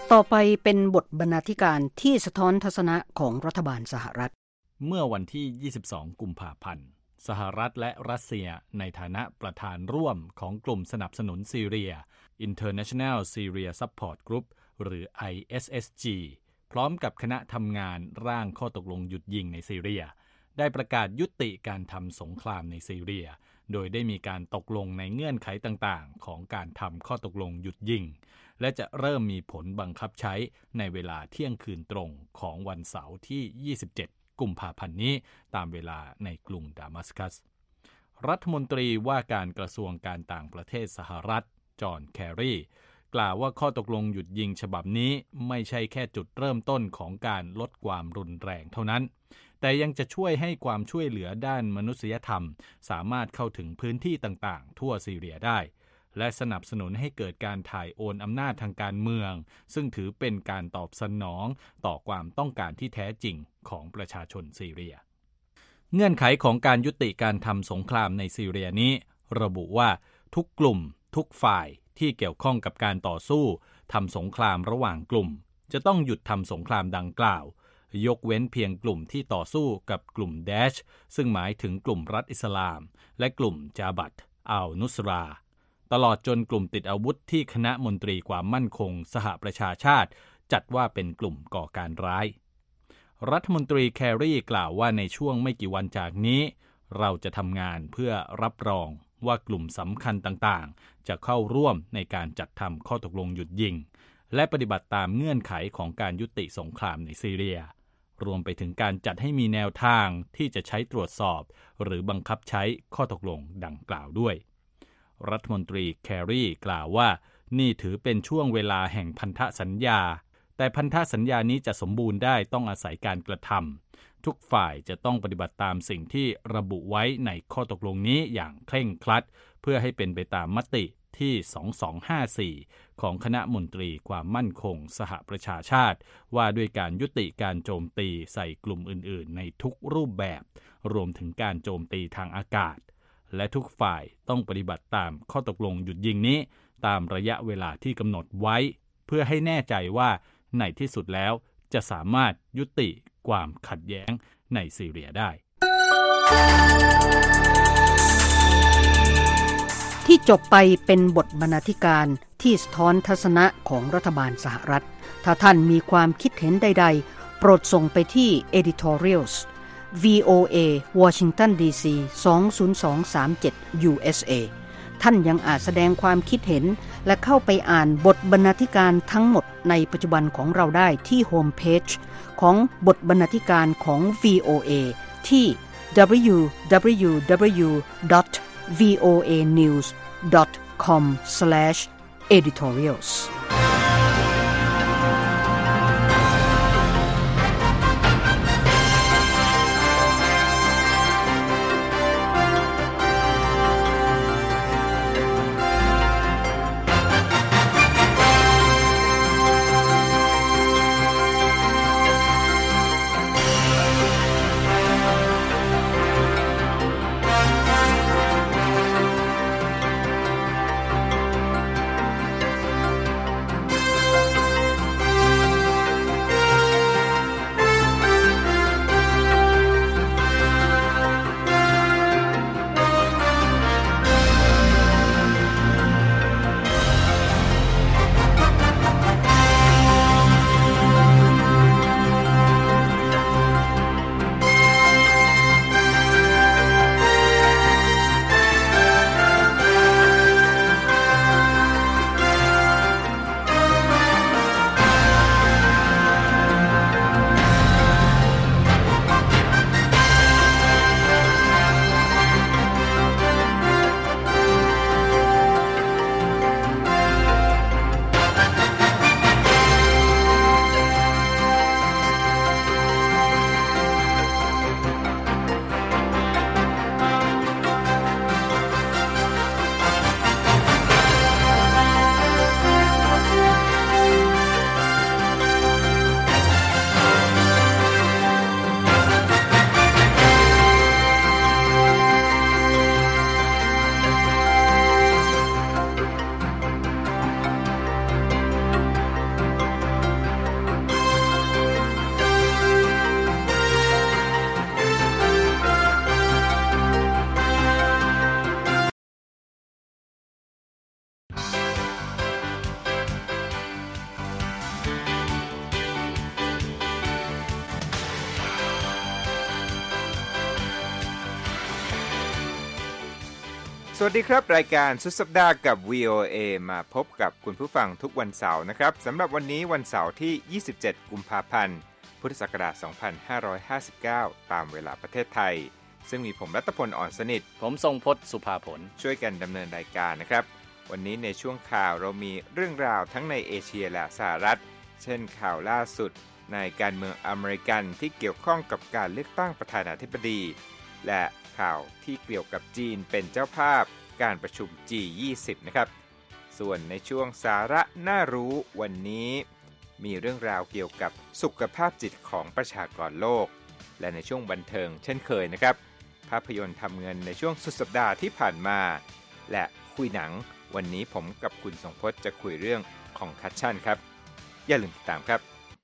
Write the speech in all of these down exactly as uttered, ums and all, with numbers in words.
ต่อไปเป็นบทบรรณาธิการที่สะท้อนทัศนะของรัฐบาลสหรัฐเมื่อวันที่ยี่สิบสองกุมภาพันธ์สหรัฐและรัสเซียในฐานะประธานร่วมของกลุ่มสนับสนุนซีเรีย International Syria Support Group หรือ ไอ เอส เอส จี พร้อมกับคณะทำงานร่างข้อตกลงหยุดยิงในซีเรียได้ประกาศยุติการทำสงครามในซีเรียโดยได้มีการตกลงในเงื่อนไขต่างๆของการทำข้อตกลงหยุดยิงและจะเริ่มมีผลบังคับใช้ในเวลาเที่ยงคืนตรงของวันเสาร์ที่ยี่สิบเจ็ดกุมภาพันธ์นี้ตามเวลาในกรุงดามัสกัสรัฐมนตรีว่าการกระทรวงการต่างประเทศสหรัฐจอห์นแครีกล่าวว่าข้อตกลงหยุดยิงฉบับนี้ไม่ใช่แค่จุดเริ่มต้นของการลดความรุนแรงเท่านั้นแต่ยังจะช่วยให้ความช่วยเหลือด้านมนุษยธรรมสามารถเข้าถึงพื้นที่ต่างๆทั่วซีเรียได้และสนับสนุนให้เกิดการถ่ายโอนอำนาจทางการเมืองซึ่งถือเป็นการตอบสนองต่อความต้องการที่แท้จริงของประชาชนซีเรียเงื่อนไขของการยุติการทำสงครามในซีเรียนี้ระบุว่าทุกกลุ่มทุกฝ่ายที่เกี่ยวข้องกับการต่อสู้ทำสงครามระหว่างกลุ่มจะต้องหยุดทำสงครามดังกล่าวยกเว้นเพียงกลุ่มที่ต่อสู้กับกลุ่มแดชซึ่งหมายถึงกลุ่มรัฐอิสลามและกลุ่มจาบัตอัลนุสราตลอดจนกลุ่มติดอาวุธที่คณะมนตรีความมั่นคงสหประชาชาติจัดว่าเป็นกลุ่มก่อการร้ายรัฐมนตรีแครีกล่าวว่าในช่วงไม่กี่วันจากนี้เราจะทำงานเพื่อรับรองว่ากลุ่มสำคัญต่างๆจะเข้าร่วมในการจัดทำข้อตกลงหยุดยิงและปฏิบัติตามเงื่อนไขของการยุติสงครามในซีเรียรวมไปถึงการจัดให้มีแนวทางที่จะใช้ตรวจสอบหรือบังคับใช้ข้อตกลงดังกล่าวด้วยรัฐมนตรีแครีกล่าวว่านี่ถือเป็นช่วงเวลาแห่งพันธสัญญาแต่พันธสัญญานี้จะสมบูรณ์ได้ต้องอาศัยการกระทำทุกฝ่ายจะต้องปฏิบัติตามสิ่งที่ระบุไว้ในข้อตกลงนี้อย่างเคร่งครัดเพื่อให้เป็นไปตามมติที่สองพันสองร้อยห้าสิบสี่ของคณะมนตรีความมั่นคงสหประชาชาติว่าด้วยการยุติการโจมตีใส่กลุ่มอื่นๆในทุกรูปแบบรวมถึงการโจมตีทางอากาศและทุกฝ่ายต้องปฏิบัติตามข้อตกลงหยุดยิงนี้ตามระยะเวลาที่กำหนดไว้เพื่อให้แน่ใจว่าในที่สุดแล้วจะสามารถยุติความขัดแย้งในซีเรียได้ที่จบไปเป็นบทบรรณาธิการที่สะท้อนทัศนะของรัฐบาลสหรัฐถ้าท่านมีความคิดเห็นใดๆโปรดส่งไปที่ editorials วี โอ เอ Washington ดี ซี สอง ศูนย์ สอง สาม เจ็ด ยู เอส เอ ท่านยังอาจแสดงความคิดเห็นและเข้าไปอ่านบทบรรณาธิการทั้งหมดในปัจจุบันของเราได้ที่โฮมเพจของบทบรรณาธิการของ วี โอ เอ ที่ ดับเบิลยู ดับเบิลยู ดับเบิลยู ดอท วี โอ เอ นิวส์ ดอท คอม สแลช เอดิทอเรียลส์สวัสดีครับรายการสุดสัปดาห์กับ วี โอ เอ มาพบกับคุณผู้ฟังทุกวันเสาร์นะครับสำหรับวันนี้วันเสาร์ที่ยี่สิบเจ็ดกุมภาพันธ์พุทธศักราชสองพันห้าร้อยห้าสิบเก้าตามเวลาประเทศไทยซึ่งมีผมรัตพลอ่อนสนิทผมทรงพจน์สุภาผลช่วยกันดำเนินรายการนะครับวันนี้ในช่วงข่าวเรามีเรื่องราวทั้งในเอเชียและสหรัฐเช่นข่าวล่าสุดในการเมืองอเมริกันที่เกี่ยวข้องกับการเลือกตั้งประธานาธิบดีและข่าวที่เกี่ยวกับจีนเป็นเจ้าภาพการประชุม จี ยี่สิบ นะครับส่วนในช่วงสาระน่ารู้วันนี้มีเรื่องราวเกี่ยวกับสุขภาพจิตของประชากรโลกและในช่วงบันเทิงเช่นเคยนะครับภาพยนตร์ทำเงินในช่วงสุดสัปดาห์ที่ผ่านมาและคุยหนังวันนี้ผมกับคุณทรงพจน์จะคุยเรื่องของคัชชั่นครับอย่าลืมติดตามครับ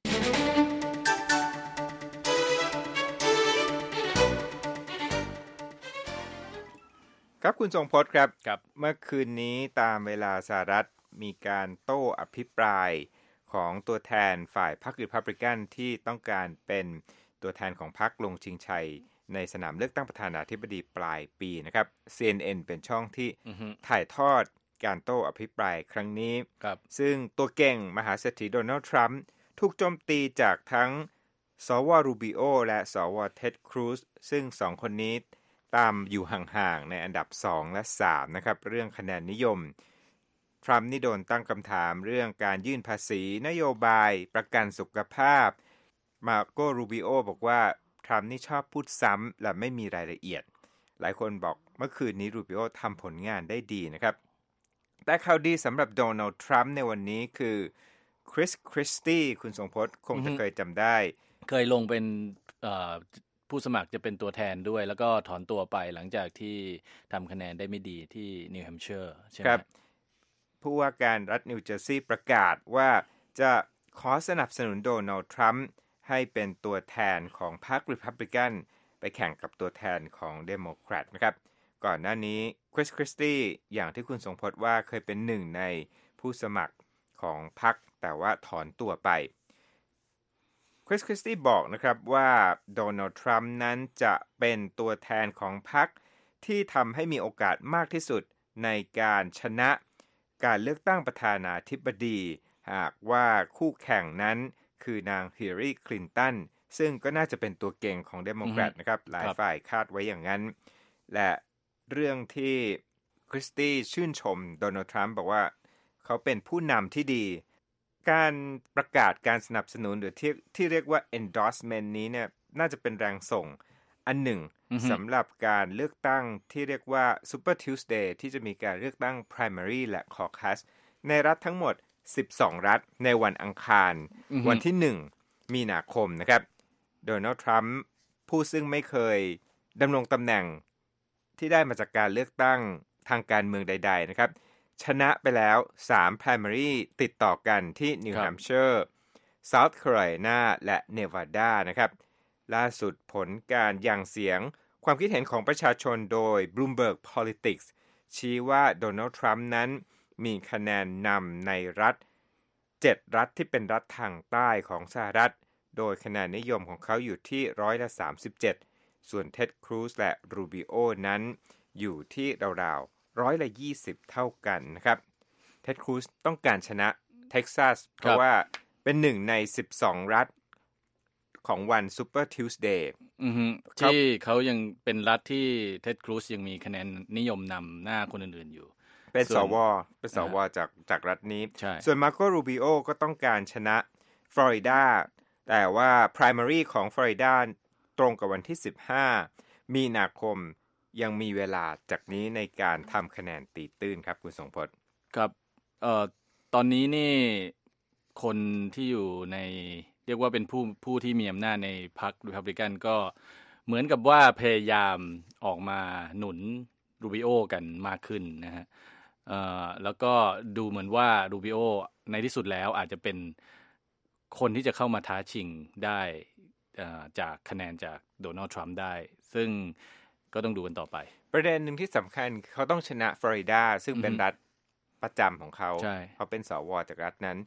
ครับคุณทรงพจน์ครับเมื่อคืนนี้ตามเวลาสหรัฐมีการโต้อภิปรายของตัวแทนฝ่ายพรรครีพับลิกันที่ต้องการเป็นตัวแทนของพรรคลงชิงชัยในสนามเลือกตั้งประธานาธิบดีปลายปีนะครับ ซี เอ็น เอ็น เป็นช่องที่ uh-huh. ถ่ายทอดการโต้อภิปรายครั้งนี้ซึ่งตัวเก่งมหาเศรษฐีโดนัลด์ทรัมป์ถูกโจมตีจากทั้งสวรูบิโอและสวเท็ดครูซซึ่งสองคนนี้ตามอยู่ห่างๆในอันดับสองและสามนะครับเรื่องคะแนนนิยมทรัมป์นี่โดนตั้งคำถามเรื่องการยื่นภาษีนโยบายประกันสุขภาพมาโกรูบิโอบอกว่าทรัมป์นี่ชอบพูดซ้ำและไม่มีรายละเอียดหลายคนบอกเมื่อคืนนี้รูบิโอทำผลงานได้ดีนะครับแต่ข่าวดีสำหรับโดนัลด์ทรัมป์ในวันนี้คือคริสคริสตี้คุณทรงพจน์คงจะเคยจำได้เคยลงเป็นผู้สมัครจะเป็นตัวแทนด้วยแล้วก็ถอนตัวไปหลังจากที่ทำคะแนนได้ไม่ดีที่นิวแฮมป์เชอร์ใช่ไหมครับผู้ว่าการรัฐนิวเจอร์ซีย์ประกาศว่าจะขอสนับสนุนโดนัลด์ทรัมป์ให้เป็นตัวแทนของพรรครีพับลิกันไปแข่งกับตัวแทนของเดโมแครตนะครับก่อนหน้านี้คริสคริสตี้อย่างที่คุณทรงพจน์ว่าเคยเป็นหนึ่งในผู้สมัครของพรรคแต่ว่าถอนตัวไปคริสคริสตี้บอกนะครับว่าโดนัลด์ทรัมป์นั้นจะเป็นตัวแทนของพรรคที่ทำให้มีโอกาสมากที่สุดในการชนะการเลือกตั้งประธานาธิบดีหากว่าคู่แข่งนั้นคือนางฮิลลารีคลินตันซึ่งก็น่าจะเป็นตัวเก่งของเดโมแครตนะครับหลายฝ่ายคาดไว้อย่างนั้นและเรื่องที่คริสตี้ชื่นชมโดนัลด์ทรัมป์บอกว่าเขาเป็นผู้นำที่ดีการประกาศการสนับสนุนหรือที่ที่เรียกว่า endorsement นี้เนี่ยน่าจะเป็นแรงส่งอันหนึ่ง mm-hmm. สำหรับการเลือกตั้งที่เรียกว่า Super Tuesday ที่จะมีการเลือกตั้ง primary และ caucus ในรัฐทั้งหมดสิบสองรัฐในวันอังคาร mm-hmm. วันที่หนึ่งมีนาคมนะครับโดนัลด์ทรัมป์ผู้ซึ่งไม่เคยดำรงตำแหน่งที่ได้มาจากการเลือกตั้งทางการเมืองใดๆนะครับชนะไปแล้วสาม primary ติดต่อกันที่นิวแฮมป์เชอร์เซาท์แคโรไลนาและเนวาดานะครับล่าสุดผลการหยั่งเสียงความคิดเห็นของประชาชนโดย Bloomberg Politics ชี้ว่าโดนัลด์ทรัมป์นั้นมีคะแนนนำในรัฐเจ็ดรัฐที่เป็นรัฐทางใต้ของสหรัฐโดยคะแนนนิยมของเขาอยู่ที่ร้อยละสามสิบเจ็ดส่วนเท็ดครูซและรูบิโอนั้นอยู่ที่ราวๆร้อยละยี่สิบเท่ากันนะครับเท็ดครูซต้องการชนะเท็กซัสเพราะว่าเป็นหนึ่งในสิบสองรัฐของวัน Super Tuesday ที่เขายังเป็นรัฐที่เท็ดครูซยังมีคะแนนนิยมนำหน้าคนอื่นๆอยู่เป็นสวเป็นสวจากจากรัฐนี้ส่วนมาโกรูบิโอก็ต้องการชนะฟลอริดาแต่ว่า primary ของฟลอริดาตรงกับวันที่สิบห้ามีนาคมยังมีเวลาจากนี้ในการทำคะแนนตีตื้นครับคุณทรงพจน์ครับเอ่อตอนนี้นี่คนที่อยู่ในเรียกว่าเป็นผู้ผู้ที่มีอำนาจในพรรครีพับลิกันก็เหมือนกับว่าพยายามออกมาหนุนรูบิโอกันมากขึ้นนะฮะเอ่อแล้วก็ดูเหมือนว่ารูบิโอในที่สุดแล้วอาจจะเป็นคนที่จะเข้ามาท้าชิงได้จากคะแนนจากโดนัลด์ทรัมป์ได้ซึ่งก็ต้องดูกันต่อไปประเด็นหนึ่งที่สำคัญเขาต้องชนะฟลอริดาซึ่งเป็นรัฐประจำของเขาเขาเป็นสวจากรัฐนั้น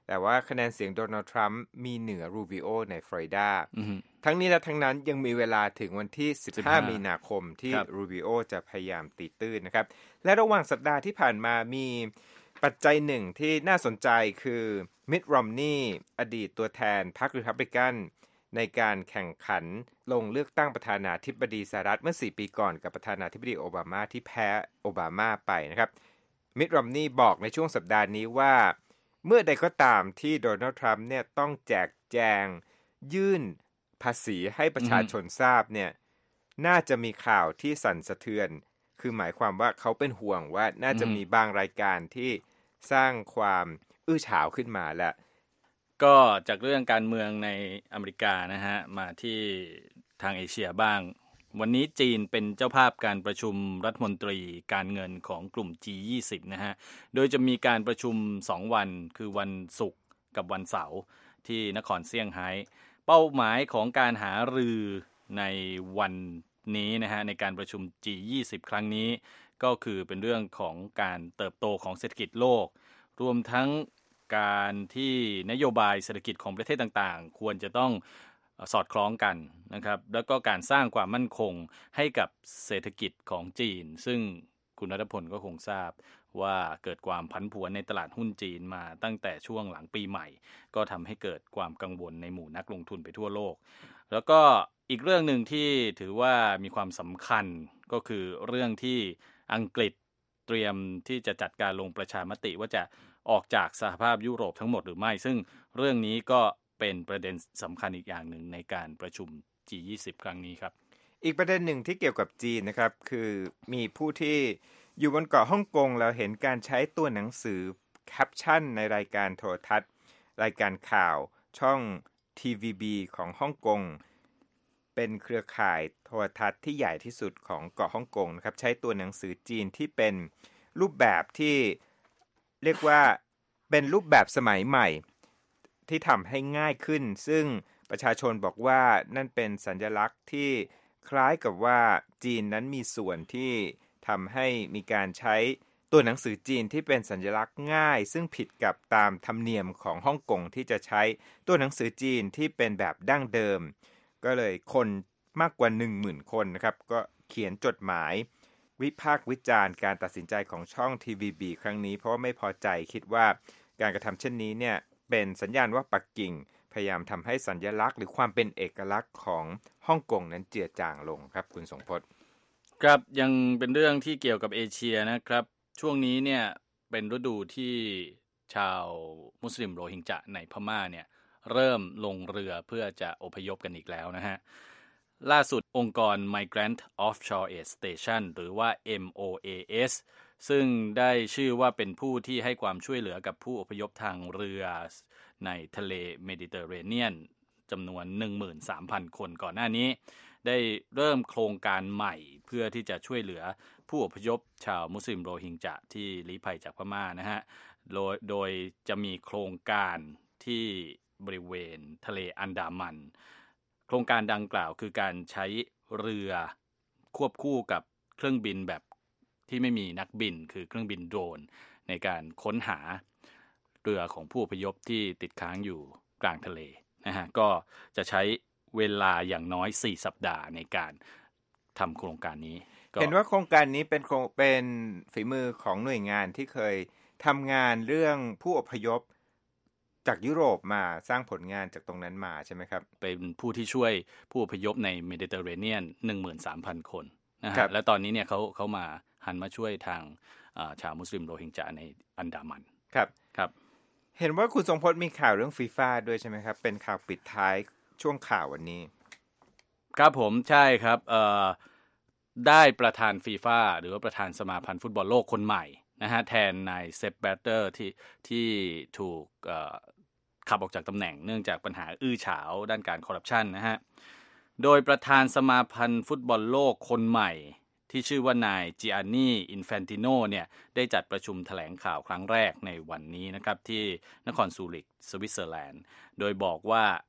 แต่ว่าคะแนนเสียงโดนัลด์ทรัมป์มีเหนือรูบิโอในฟลอริดา mm-hmm. ทั้งนี้และทั้งนั้นยังมีเวลาถึงวันที่สิบห้ามีนาคมที่รูบิโอจะพยายามตีตื้นนะครับและระหว่างสัปดาห์ที่ผ่านมามีปัจจัยหนึ่งที่น่าสนใจคือมิตต์ รอมนีย์อดีตตัวแทนพรรครีพับลิกันในการแข่งขันลงเลือกตั้งประธานาธิบดีสหรัฐเมื่อสี่ปีก่อนกับประธานาธิบดีโอบามาที่แพ้โอบามาไปนะครับมิตต์ รอมนีย์บอกในช่วงสัปดาห์นี้ว่าเมื่อใดก็ตามที่โดนัลด์ทรัมป์เนี่ยต้องแจกแจงยื่นภาษีให้ประชาชนทราบเนี่ยน่าจะมีข่าวที่สั่นสะเทือนคือหมายความว่าเขาเป็นห่วงว่าน่าจะมีบางรายการที่สร้างความอื้อฉาวขึ้นมาแล้วก็จากเรื่องการเมืองในอเมริกานะฮะมาที่ทางเอเชียบ้างวันนี้จีนเป็นเจ้าภาพการประชุมรัฐมนตรีการเงินของกลุ่ม จี ยี่สิบ นะฮะโดยจะมีการประชุมสองวันคือวันศุกร์กับวันเสาร์ที่นครเซี่ยงไฮ้เป้าหมายของการหารือในวันนี้นะฮะในการประชุม จี ยี่สิบ ครั้งนี้ก็คือเป็นเรื่องของการเติบโตของเศรษฐกิจโลกรวมทั้งการที่นโยบายเศรษฐกิจของประเทศต่างๆควรจะต้องสอดคล้องกันนะครับแล้วก็การสร้างความมั่นคงให้กับเศรษฐกิจของจีนซึ่งคุณณัฐพลก็คงทราบว่าเกิดความผันผวนในตลาดหุ้นจีนมาตั้งแต่ช่วงหลังปีใหม่ก็ทำให้เกิดความกังวลในหมู่นักลงทุนไปทั่วโลกแล้วก็อีกเรื่องหนึ่งที่ถือว่ามีความสำคัญก็คือเรื่องที่อังกฤษเตรียมที่จะจัดการลงประชามติว่าจะออกจากสหภาพยุโรปทั้งหมดหรือไม่ซึ่งเรื่องนี้ก็เป็นประเด็นสำคัญอีกอย่างหนึ่งในการประชุม จี ยี่สิบ ครั้งนี้ครับอีกประเด็นหนึ่งที่เกี่ยวกับจีนนะครับคือมีผู้ที่อยู่บนเกาะฮ่องกงแล้วเห็นการใช้ตัวหนังสือแคปชั่นในรายการโทรทัศน์รายการข่าวช่อง ที วี บี ของฮ่องกงเป็นเครือข่ายโทรทัศน์ที่ใหญ่ที่สุดของเกาะฮ่องกงนะครับใช้ตัวหนังสือจีนที่เป็นรูปแบบที่เรียกว่าเป็นรูปแบบสมัยใหม่ที่ทำให้ง่ายขึ้นซึ่งประชาชนบอกว่านั่นเป็นสัญลักษณ์ที่คล้ายกับว่าจีนนั้นมีส่วนที่ทำให้มีการใช้ตัวหนังสือจีนที่เป็นสัญลักษณ์ง่ายซึ่งผิดกับตามธรรมเนียมของฮ่องกงที่จะใช้ตัวหนังสือจีนที่เป็นแบบดั้งเดิมก็เลยคนมากกว่า หนึ่งหมื่น คนนะครับก็เขียนจดหมายวิพากษ์วิจารณ์การตัดสินใจของช่อง ที วี บี ครั้งนี้เพราะว่าไม่พอใจคิดว่าการกระทำเช่นนี้เนี่ยเป็นสัญญาณว่าปักกิ่งพยายามทำให้สัญลักษณ์หรือความเป็นเอกลักษณ์ของฮ่องกงนั้นเจือจางลงครับคุณสงพจน์ครับยังเป็นเรื่องที่เกี่ยวกับเอเชียนะครับช่วงนี้เนี่ยเป็นฤดูที่ชาวมุสลิมโรฮิงญะในพม่าเนี่ยเริ่มลงเรือเพื่อจะอพยพกันอีกแล้วนะฮะล่าสุดองค์กร Migrant Offshore Aid Station หรือว่า เอ็ม โอ เอ เอส ซึ่งได้ชื่อว่าเป็นผู้ที่ให้ความช่วยเหลือกับผู้อพยพทางเรือในทะเลเมดิเตอร์เรเนียนจำนวน หนึ่งหมื่นสามพัน คนก่อนหน้านี้ได้เริ่มโครงการใหม่เพื่อที่จะช่วยเหลือผู้อพยพชาวมุสลิมโรฮิงญะที่ลี้ภัยจากพม่านะฮะโดยโดยจะมีโครงการที่บริเวณทะเลอันดามันโครงการดังกล่าวคือการใช้เรือควบคู่กับเครื่องบินแบบที่ไม่มีนักบินคือเครื่องบินโดรนในการค้นหาเรือของผู้อพยพที่ติดค้างอยู่กลางทะเลนะฮะก็จะใช้เวลาอย่างน้อยสี่สัปดาห์ในการทำโครงการนี้เห็นว่าโครงการนี้เป็นเป็นฝีมือของหน่วยงานที่เคยทำงานเรื่องผู้อพยพจากยุโรปมาสร้างผลงานจากตรงนั้นมาใช่ไหมครับเป็นผู้ที่ช่วยผู้อพยพในเมดิเตอร์เรเนียน หนึ่งหมื่นสามพัน คนนะฮะและตอนนี้เนี่ยเขาเขามาหันมาช่วยทางชาวมุสลิมโรฮิงญะในอันดามันครับครับเห็นว่าคุณทรงพจน์มีข่าวเรื่องฟีฟ่าด้วยใช่ไหมครับเป็นข่าวปิดท้ายช่วงข่าววันนี้ครับผมใช่ครับเอ่อได้ประธานฟีฟ่าหรือว่าประธานสมาพันธ์ฟุตบอลโลกคนใหม่นะฮะแทนนายเซปแบตเตอร์ที่ที่ถูกเอ่อขับออกจากตำแหน่งเนื่องจากปัญหาอื้อฉาวด้านการคอร์รัปชันนะฮะโดยประธานสมาพันธ์ฟุตบอลโลกคนใหม่ที่ชื่อว่านายจิอานี่อินแฟนติโนเนี่ยได้จัดประชุมแถลงข่าวครั้งแรกในวันนี้นะครับที่นครซูริกสวิตเซอร์แลนด์โดยบอกว่า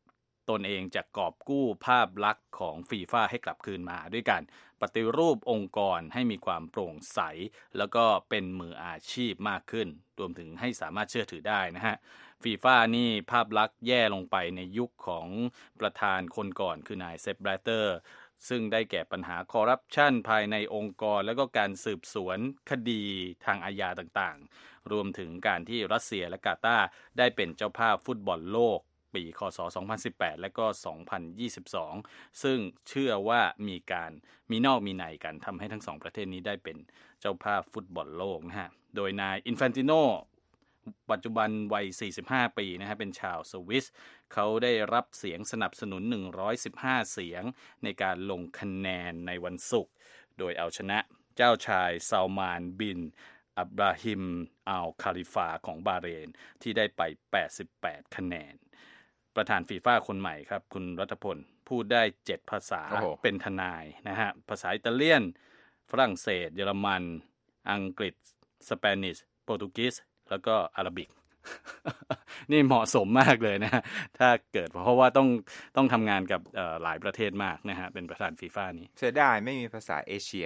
ตนเองจะกอบกู้ภาพลักษณ์ของฟีฟ่าให้กลับคืนมาด้วยการปฏิรูปองค์กรให้มีความโปร่งใสแล้วก็เป็นมืออาชีพมากขึ้นรวมถึงให้สามารถเชื่อถือได้นะฮะฟีฟ่านี่ภาพลักษณ์แย่ลงไปในยุคของประธานคนก่อนคือนายเซปแบลเตอร์ซึ่งได้แก่ปัญหาคอร์รัปชันภายในองค์กรแล้วก็การสืบสวนคดีทางอาญาต่างๆรวมถึงการที่รัสเซียและกาตาร์ได้เป็นเจ้าภาพฟุตบอลโลกปีคศสองพันสิบแปดและก็สองพันยี่สิบสองซึ่งเชื่อว่ามีการมีนอกมีในกันทำให้ทั้งสองประเทศนี้ได้เป็นเจ้าภาพฟุตบอลโลกนะฮะโดยนายอินแฟนติโนปัจจุบันวัยสี่สิบห้าปีนะฮะเป็นชาวสวิสเขาได้รับเสียงสนับสนุนหนึ่งร้อยสิบห้าเสียงในการลงคะแนนในวันศุกร์โดยเอาชนะเจ้าชายซาลมานบินอับราฮิมอัลคาลิฟาของบาห์เรนที่ได้ไปแปดสิบแปดคะแนนประธานฟีฟ่าคนใหม่ครับคุณรัฐพลพูดได้เจ็ดภาษา oh. เป็นทนายนะฮะภาษาอิตาเลียนฝรั่งเศสเยอรมันอังกฤษสเปนิชโปรตุเกสแล้วก็อาหรับิก นี่เหมาะสมมากเลยนะฮะถ้าเกิดเพราะว่าต้องต้องทำงานกับหลายประเทศมากนะฮะเป็นประธานฟีฟ่านี้เสียดายไม่มีภาษาเอเชีย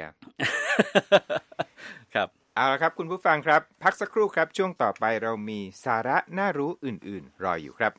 ครับเอาละครับคุณผู้ฟังครับพักสักครู่ครับช่วงต่อไปเรามีสาระน่ารู้อื่นๆรออยู่ครับ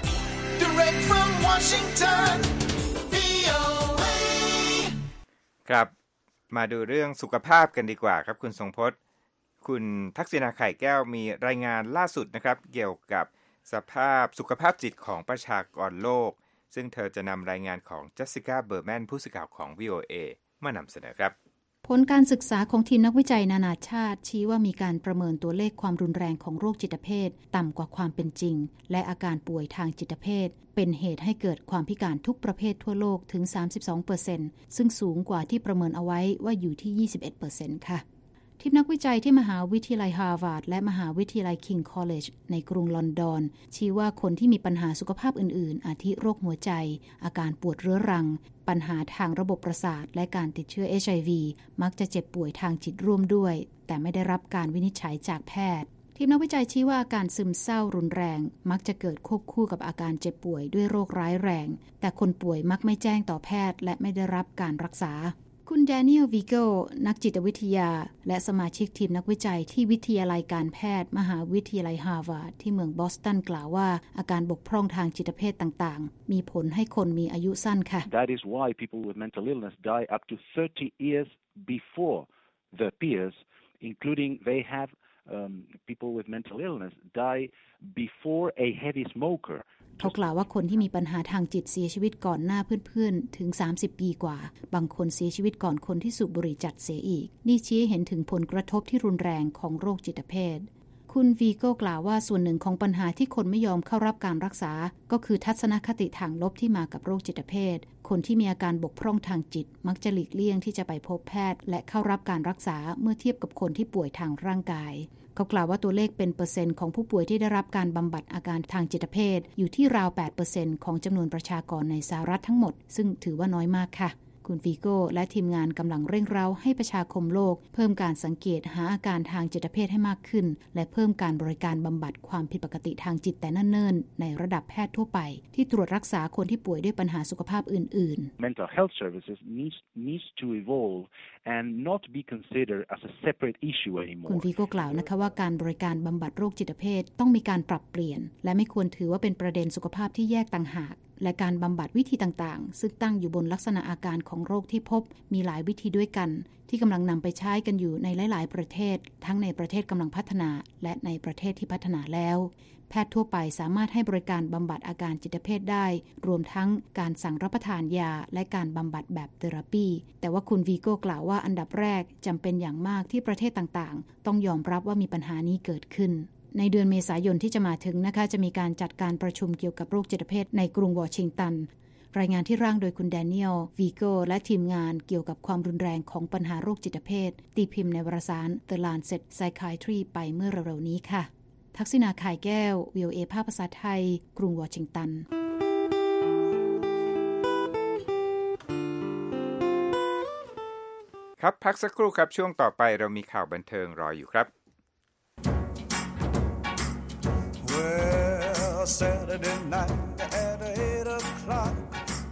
Direct from Washington วี โอ เอ ครับมาดูเรื่องสุขภาพกันดีกว่าครับคุณทรงพจน์คุณทักษิณาไข่แก้วมีรายงานล่าสุดนะครับเกี่ยวกับสภาพสุขภาพจิตของประชากรโลกซึ่งเธอจะนำรายงานของเจสสิก้าเบอร์แมนผู้สื่อข่าวของ วี โอ เอ มานำเสนอครับผลการศึกษาของทีมนักวิจัยนานาชาติชี้ว่ามีการประเมินตัวเลขความรุนแรงของโรคจิตเภทต่ำกว่าความเป็นจริงและอาการป่วยทางจิตเภทเป็นเหตุให้เกิดความพิการทุกประเภททั่วโลกถึง สามสิบสองเปอร์เซ็นต์ ซึ่งสูงกว่าที่ประเมินเอาไว้ว่าอยู่ที่ ยี่สิบเอ็ดเปอร์เซ็นต์ ค่ะทีมนักวิจัยที่มหาวิทยาลัยฮาร์วาร์ดและมหาวิทยาลัยคิงส์คอลเลจในกรุงลอนดอนชี้ว่าคนที่มีปัญหาสุขภาพอื่นๆอาทิโรคหัวใจอาการปวดเรื้อรังปัญหาทางระบบประสาทและการติดเชื้อ เอช ไอ วี มักจะเจ็บป่วยทางจิตร่วมด้วยแต่ไม่ได้รับการวินิจฉัยจากแพทย์ทีมนักวิจัยชี้ว่าอาการซึมเศร้ารุนแรงมักจะเกิดควบคู่กับอาการเจ็บป่วยด้วยโรคร้ายแรงแต่คนป่วยมักไม่แจ้งต่อแพทย์และไม่ได้รับการรักษาคุณแดเนียล วีโกนักจิตวิทยาและสมาชิกทีมนักวิจัยที่วิทยาลัยการแพทย์มหาวิทยาลัยฮาร์วาร์ดที่เมืองบอสตันกล่าวว่าอาการบกพร่องทางจิตเภทต่างๆมีผลให้คนมีอายุสั้นค่ะ That is why people with mental illness die up to thirty years before their peers, including they have um, people with mental illness die before a heavy smoker. เขากล่าวว่าคนที่มีปัญหาทางจิตเสียชีวิตก่อนหน้าเพื่อนๆถึงสามสิบปีกว่าบางคนเสียชีวิตก่อนคนที่สูบบุหรี่จัดเสียอีกนี่ชี้เห็นถึงผลกระทบที่รุนแรงของโรคจิตเภทคุณวีโก้กล่าวว่าส่วนหนึ่งของปัญหาที่คนไม่ยอมเข้ารับการรักษาก็คือทัศนคติทางลบที่มากับโรคจิตเภทคนที่มีอาการบกพร่องทางจิตมักจะหลีกเลี่ยงที่จะไปพบแพทย์และเข้ารับการรักษาเมื่อเทียบกับคนที่ป่วยทางร่างกายเขากล่าวว่าตัวเลขเป็นเปอร์เซ็นต์ของผู้ป่วยที่ได้รับการบำบัดอาการทางจิตเภทอยู่ที่ราว แปดเปอร์เซ็นต์ ของจำนวนประชากรในสหรัฐทั้งหมดซึ่งถือว่าน้อยมากค่ะคุณวีโก้และทีมงานกำลังเร่งเร้าให้ประชาคมโลกเพิ่มการสังเกตหาอาการทางจิตเภทให้มากขึ้นและเพิ่มการบริการบำบัดความผิดปกติทางจิตแต่เนิ่นๆในระดับแพทย์ทั่วไปที่ตรวจรักษาคนที่ป่วยด้วยปัญหาสุขภาพอื่นๆ Mental health services needs needs to evolve and not be considered as a separate issue anymore คุณวีโก้กล่าวนะคะว่าการบริการบำบัดโรคจิตเภทต้องมีการปรับเปลี่ยนและไม่ควรถือว่าเป็นประเด็นสุขภาพที่แยกต่างหากและการบำบัดวิธีต่างๆซึ่งตั้งอยู่บนลักษณะอาการของโรคที่พบมีหลายวิธีด้วยกันที่กำลังนำไปใช้กันอยู่ในหลายๆประเทศทั้งในประเทศกำลังพัฒนาและในประเทศที่พัฒนาแล้วแพทย์ทั่วไปสามารถให้บริการบำบัดอาการจิตเภทได้รวมทั้งการสั่งรับประทานยาและการบำบัดแบบเทอราปีแต่ว่าคุณวีโก้กล่าวว่าอันดับแรกจำเป็นอย่างมากที่ประเทศต่างๆต้องยอมรับว่ามีปัญหานี้เกิดขึ้นในเดือนเมษายนที่จะมาถึงนะคะจะมีการจัดการประชุมเกี่ยวกับโรคจิตเภทในกรุงวอชิงตันรายงานที่ร่างโดยคุณแดเนียล วีโก้และทีมงานเกี่ยวกับความรุนแรงของปัญหาโรคจิตเภทตีพิมพ์ในวารสาร The Lancet Psychiatry ไปเมื่อเร็วๆนี้ค่ะทักษิณาข่ายแก้ว วี โอ เอ ภาคภาษาไทยกรุงวอชิงตันครับพักสักครู่ครับช่วงต่อไปเรามีข่าวบันเทิงรออยู่ครับ Saturday night at eight o'clock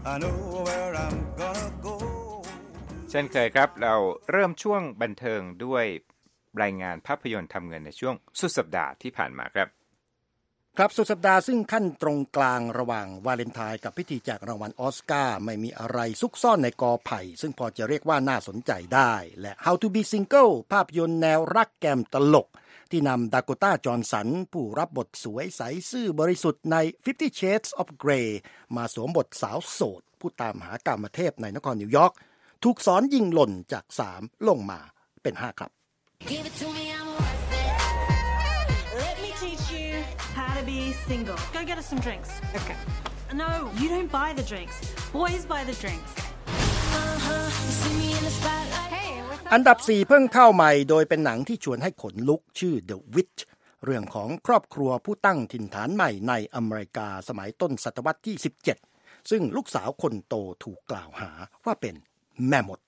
I know where I'm gonna go เช่นเคยครับเราเริ่มช่วงบันเทิงด้วยรายงานภาพยนตร์ทำเงินในช่วงสุดสัปดาห์ที่ผ่านมาครับครับสุดสัปดาห์ซึ่งขั้นตรงกลางระหว่างวาเลนไทน์กับพิธีแจกรางวัลออสการ์ไม่มีอะไรซุกซ่อนในกอไผ่ซึ่งพอจะเรียกว่าน่าสนใจได้และ How to be Single ภาพยนตร์แนวรักแกมตลกที่นำดาโกต้าจอห์นสันผู้รับบทสวยใสซื่อบริสุทธิ์ใน Fifty Shades of Grey มาสวมบทสาวโสดผู้ตามหากามเทพในนครนิวยอร์กถูกสอนยิงหล่นจากสามลงมาเป็นห้าครับ Give it to me, I'm worth it. Let me teach you how to be single. Go get us some drinks. Okay. No, you don't buy the drinks. Boys buy the drinks. Uh-huh. You see me in the spotlight. Hey, what's up? อันดับสี่เพิ่งเข้าใหม่โดยเป็นหนังที่ชวนให้ขนลุกชื่อ The Witch เรื่องของครอบครัวผู้ตั้งถิ่นฐานใหม่ในอเมริกาสมัยต้นศตวรรษที่สิบเจ็ดซึ่งลูกสาวคนโตถูกกล่าวหาว่าเป็นแม่มด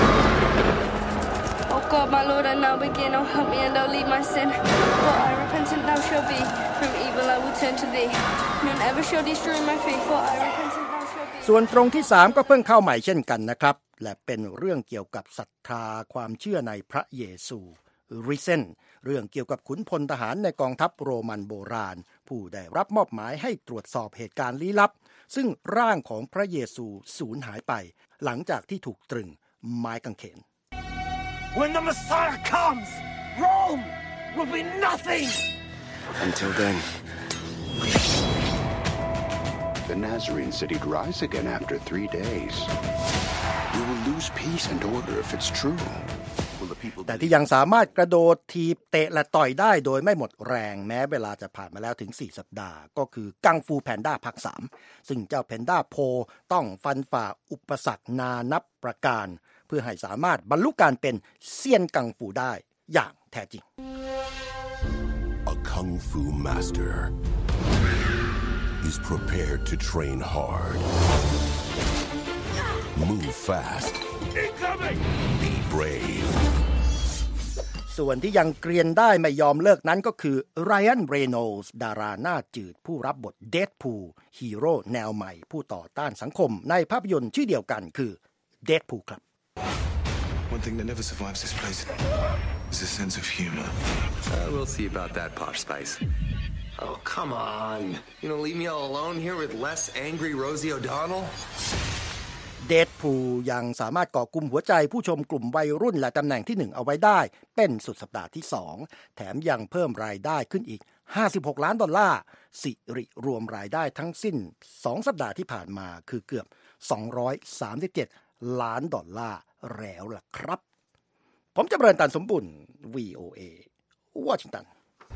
Oh God, my Lord, I now begin. Oh, help me and don't leave my sin. For I repentant thou shalt be. From evil I will turn to thee. None ever shall destroy my faith. For I repentant thou shalt be. ส่วนตรงที่สามก็เพิ่งเข้าใหม่เช่นกันนะครับและเป็นเรื่องเกี่ยวกับศรัทธาความเชื่อในพระเยซู Risen เรื่องเกี่ยวกับขุนพลทหารในกองทัพโรมันโบราณผู้ได้รับมอบหมายให้ตรวจสอบเหตุการณ์ลี้ลับซึ่งร่างของพระเยซูสูญหายไปหลังจากที่ถูกตรึงไม้กางเขน When the Messiah comes, Rome will be nothing. Until then, the Nazarene said he'd rise again after three days. We will lose peace and order if it's true. แต่ที่ยังสามารถกระโดดทีบเตะและต่อยได้โดยไม่หมดแรงแม้เวลาจะผ่านมาแล้วถึงสี่สัปดาห์ก็คือกังฟูแพนด้าภาคสามซึ่งเจ้าแพนด้าโพต้องฟันฝ่าอุปสรรคนานับประการเพื่อให้สามารถบรรลุการเป็นเซียนกังฟูได้อย่างแท้จริง A kung fu master is prepared to train hard. Move fast. Incoming! Be brave. ส่วนที่ยังเกรียนได้ไม่ยอมเลิกนั้นก็คือไรอัน เรโนลส์ดาราหน้าจืดผู้รับบทเดดพูลฮีโร่แนวใหม่ผู้ต่อต้านสังคมในภาพยนตร์ชื่อเดียวกันคือเดดพูลครับ One thing that never survives this place is a sense of humor. Uh, we'll see about that, Posh Spice. Oh, come on. You gonna leave me all alone here with less angry Rosie O'Donnell? เดดพูลยังสามารถก่อกลุ่มหัวใจผู้ชมกลุ่มวัยรุ่นและตำแหน่งที่หนึ่งเอาไว้ได้เป็นสุดสัปดาห์ที่สองแถมยังเพิ่มรายได้ขึ้นอีกห้าสิบหกล้านดอลลาร์สิริรวมรายได้ทั้งสิ้นสองสัปดาห์ที่ผ่านมาคือเกือบสองร้อยสามสิบเจ็ดล้านดอลลาร์แล้วล่ะครับผมจำเริญตันสมบุญ วี โอ เอ วอชิงตัน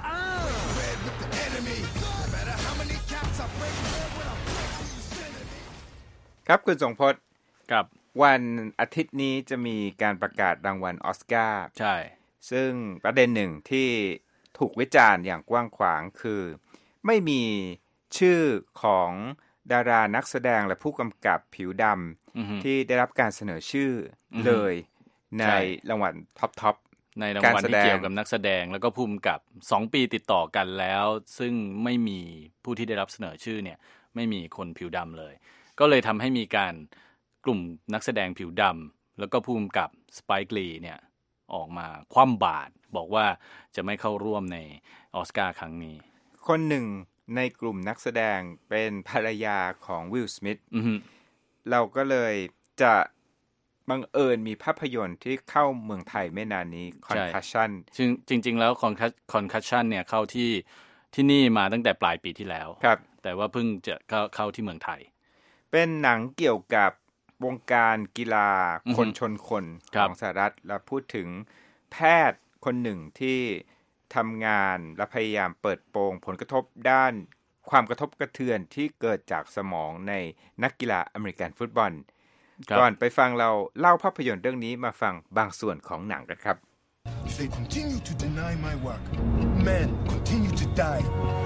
ครับคุณทรงพจน์ครับวันอาทิตย์นี้จะมีการประกาศรางวัลออสการ์ใช่ซึ่งประเด็นหนึ่งที่ถูกวิจารณ์อย่างกว้างขวางคือไม่มีชื่อของดารานักแสดงและผู้กำกับผิวดำที่ได้รับการเสนอชื่อเลยในรางวัลท็อปท็อปในรางวัลที่เกี่ยวกับนักแสดงแล้วก็ผู้กำกับสองปีติดต่อกันแล้วซึ่งไม่มีผู้ที่ได้รับเสนอชื่อเนี่ยไม่มีคนผิวดำเลยก็เลยทำให้มีการกลุ่มนักแสดงผิวดำแล้วก็ผู้กำกับสไปค์ลีเนี่ยออกมาคว่ำบาตรบอกว่าจะไม่เข้าร่วมในออสการ์ครั้งนี้คนหนึ่งในกลุ่มนักแสดงเป็นภรรยาของวิล สมิธเราก็เลยจะบังเอิญมีภาพยนตร์ที่เข้าเมืองไทยไม่นานนี้ Concussion ซึ่งจริงๆแล้ว Concussion เนี่ยเข้าที่ที่นี่มาตั้งแต่ปลายปีที่แล้วแต่ว่าเพิ่งจะเข้าเข้าที่เมืองไทยเป็นหนังเกี่ยวกับวงการกีฬาคนชนคนของสหรัฐและพูดถึงแพทย์คนหนึ่งที่ทำงานและพยายามเปิดโปงผลกระทบด้านความกระทบกระเทือนที่เกิดจากสมองในนักกีฬาอเมริกันฟุตบอลก่อนไปฟังเราเล่าภาพยนตร์เรื่องนี้มาฟังบางส่วนของหนังกันครับ If they continue to deny my work, men continue to die.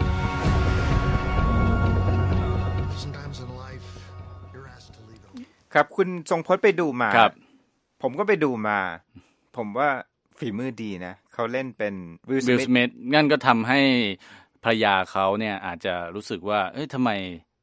Sometimes in life, you're asked to leave them. ครับคุณทรงพจน์ไปดูมาผมก็ไปดูมาผมว่าฝีมือดีนะเขาเล่นเป็นวิล สมิธงั้นก็ทำให้ภรรยาเขาเนี่ยอาจจะรู้สึกว่าเอ้ยทำไม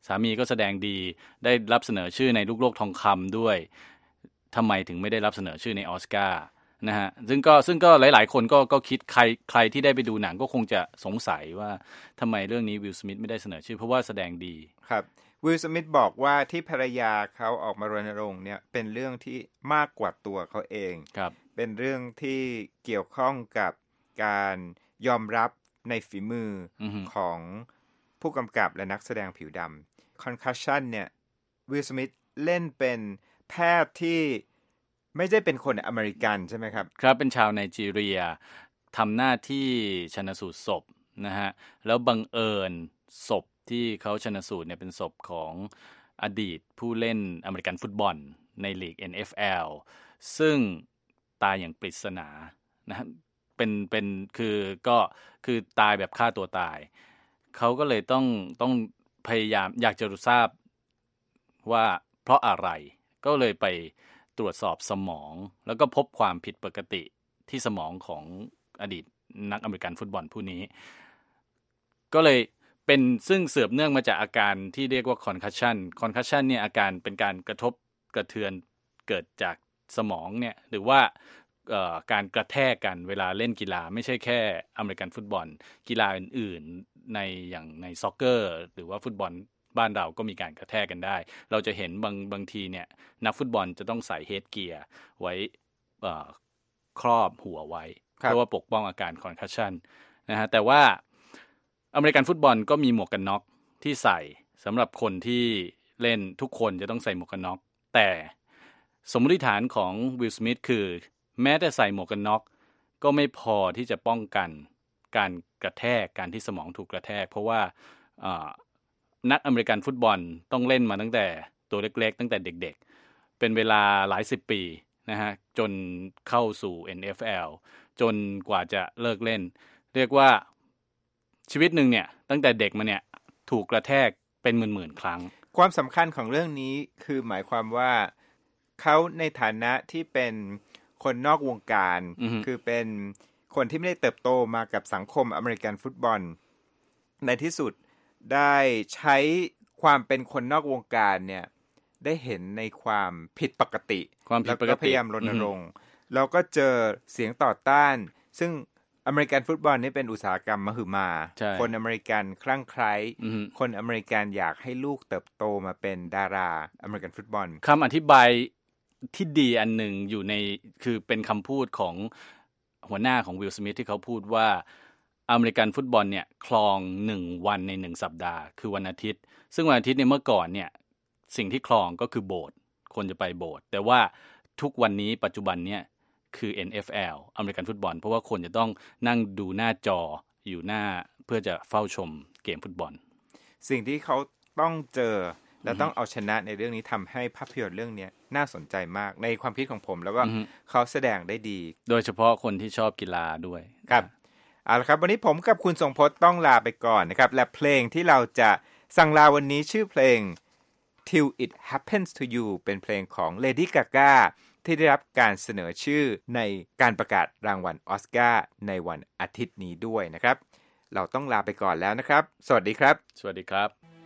สามีก็แสดงดีได้รับเสนอชื่อในลูกโลกทองคำด้วยทำไมถึงไม่ได้รับเสนอชื่อในออสการ์นะฮะซึ่งก็ซึ่งก็หลายๆคนก็ก็คิดใครใครที่ได้ไปดูหนังก็คงจะสงสัยว่าทำไมเรื่องนี้วิลสมิธไม่ได้เสนอชื่อเพราะว่าแสดงดีครับวิลสมิธบอกว่าที่ภรรยาเขาออกมารณรงค์เนี่ยเป็นเรื่องที่มากกว่าตัวเขาเองครับเป็นเรื่องที่เกี่ยวข้องกับการยอมรับในฝีมือของผู้กำกับและนักแสดงผิวดำ Concussion เนี่ยวิลสมิธเล่นเป็นแพทย์ที่ไม่ได้เป็นคนอเมริกันใช่ไหมครับครับเป็นชาวไนจีเรียทำหน้าที่ชันสูตรศพนะฮะแล้วบังเอิญศพที่เขาชันสูตรเนี่ยเป็นศพของอดีตผู้เล่นอเมริกันฟุตบอลในลีก เอ็น เอฟ แอล ซึ่งตายอย่างปริศนานะเป็นเป็นคือก็คือตายแบบฆ่าตัวตายเขาก็เลยต้องต้องพยายามอยากจะรู้ทราบว่าเพราะอะไรก็เลยไปตรวจสอบสมองแล้วก็พบความผิดปกติที่สมองของอดีตนักอเมริกันฟุตบอลผู้นี้ก็เลยเป็นซึ่งสืบเนื่องมาจากอาการที่เรียกว่า concussion concussion เนี่ยอาการเป็นการกระทบกระเทือนเกิดจากสมองเนี่ยหรือว่าการกระแทกกันเวลาเล่นกีฬาไม่ใช่แค่อเมริกันฟุตบอลกีฬาอื่นๆในอย่างในซ็อกเกอร์หรือว่าฟุตบอลบ้านเราก็มีการกระแทกกันได้เราจะเห็นบางบางทีเนี่ยนักฟุตบอลจะต้องใส่เฮดเกียร์ไว้ครอบหัวไว้เพื่อว่าปกป้องอาการ concussion นะฮะแต่ว่าอเมริกันฟุตบอลก็มีหมวกกันน็อกที่ใส่สำหรับคนที่เล่นทุกคนจะต้องใส่หมวกกันน็อกแต่สมมติฐานของวิลสมิธคือแม้แต่ใส่หมวกกันน็อกก็ไม่พอที่จะป้องกันการกระแทกการที่สมองถูกกระแทกเพราะว่านักอเมริกันฟุตบอลต้องเล่นมาตั้งแต่ตัวเล็กๆตั้งแต่เด็กๆเป็นเวลาหลายสิบปีนะฮะจนเข้าสู่ เอ็น เอฟ แอล จนกว่าจะเลิกเล่นเรียกว่าชีวิตหนึ่งเนี่ยตั้งแต่เด็กมาเนี่ยถูกกระแทกเป็นหมื่นๆครั้งความสำคัญของเรื่องนี้คือหมายความว่าเขาในฐานะที่เป็นคนนอกวงการ mm-hmm. คือเป็นคนที่ไม่ได้เติบโตมากับสังคมอเมริกันฟุตบอลในที่สุดได้ใช้ความเป็นคนนอกวงการเนี่ยได้เห็นในความผิดปกติความผิดปกติแล้วก็พยายามรณรงค์แล้วก็เจอเสียงต่อต้านซึ่งอเมริกันฟุตบอลนี่เป็นอุตสาหกรรมมหึมาคนอเมริกันคลั่งไคล้คนอเมริกันอยากให้ลูกเติบโตมาเป็นดาราอเมริกันฟุตบอลคำอธิบายที่ดีอันหนึ่งอยู่ในคือเป็นคำพูดของหัวหน้าของวิลสมิธที่เขาพูดว่าอเมริกันฟุตบอลเนี่ยคลองหนึ่งวันในหนึ่งสัปดาห์คือวันอาทิตย์ซึ่งวันอาทิตย์เนี่ยเมื่อก่อนเนี่ยสิ่งที่คลองก็คือโบสถ์คนจะไปโบสถ์แต่ว่าทุกวันนี้ปัจจุบันเนี่ยคือ เอ็น เอฟ แอล อเมริกันฟุตบอลเพราะว่าคนจะต้องนั่งดูหน้าจออยู่หน้าเพื่อจะเฝ้าชมเกมฟุตบอลสิ่งที่เขาต้องเจอและต้องเอาชนะในเรื่องนี้ทำให้ภาพยนตร์เรื่องนี้น่าสนใจมากในความคิดของผมแล้วก็เขาแสดงได้ดีโดยเฉพาะคนที่ชอบกีฬาด้วยครับเอาละครับวันนี้ผมกับคุณทรงพจน์ต้องลาไปก่อนนะครับและเพลงที่เราจะสั่งลาวันนี้ชื่อเพลง Till It Happens to You เป็นเพลงของ Lady Gaga ที่ได้รับการเสนอชื่อในการประกาศรางวัลออสการ์ในวันอาทิตย์นี้ด้วยนะครับเราต้องลาไปก่อนแล้วนะครับสวัสดีครับสวัสดีครับ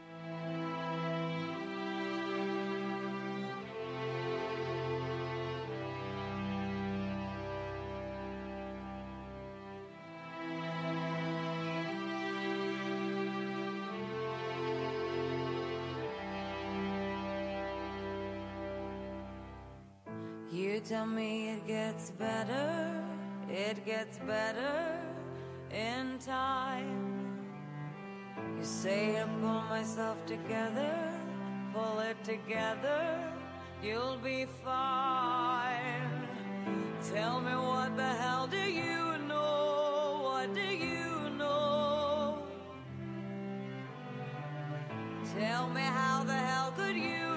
You tell me it gets better, it gets better in time. You say to pull myself together, pull it together, you'll be fine. Tell me what the hell do you know, what do you know? Tell me how the hell could you